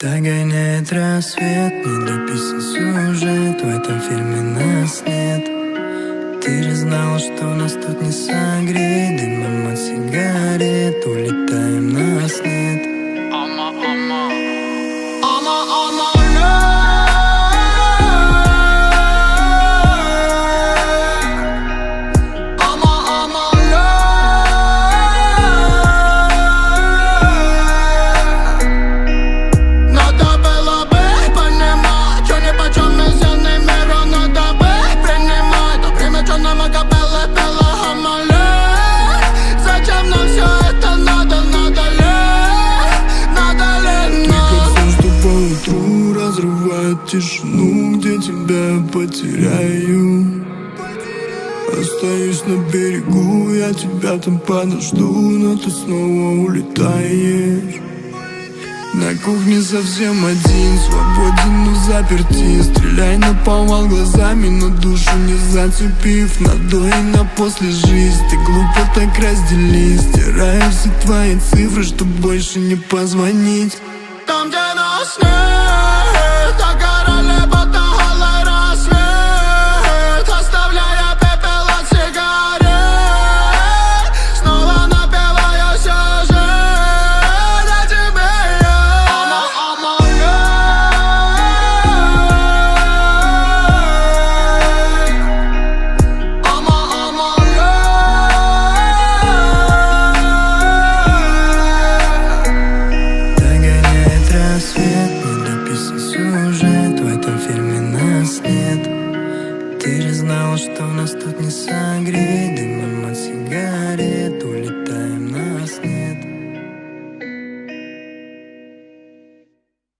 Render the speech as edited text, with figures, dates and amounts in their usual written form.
Догоняет рассвет, недописан сюжет, в этом фильме нас нет. Ты же знала, что нас тут не согреть, дымом от сигарет улетаем, нас нет. Разрывает тишину, где тебя потеряю. Остаюсь на берегу, я тебя там подожду, но ты снова улетаешь. На кухне совсем один, свободен, но заперти. Стреляй наповал глазами, но душу не зацепив. На до и на после жизнь, ты глупо так разделись. Стираю все твои цифры, чтоб больше не позвонить. Там, где нас нет, догорали потухалый рассвет, оставляя пепел от сигарет. Снова напеваю сюжет о тебе. Сюжет, в этом фильме нас нет. Ты же знала, что нас тут не согреть.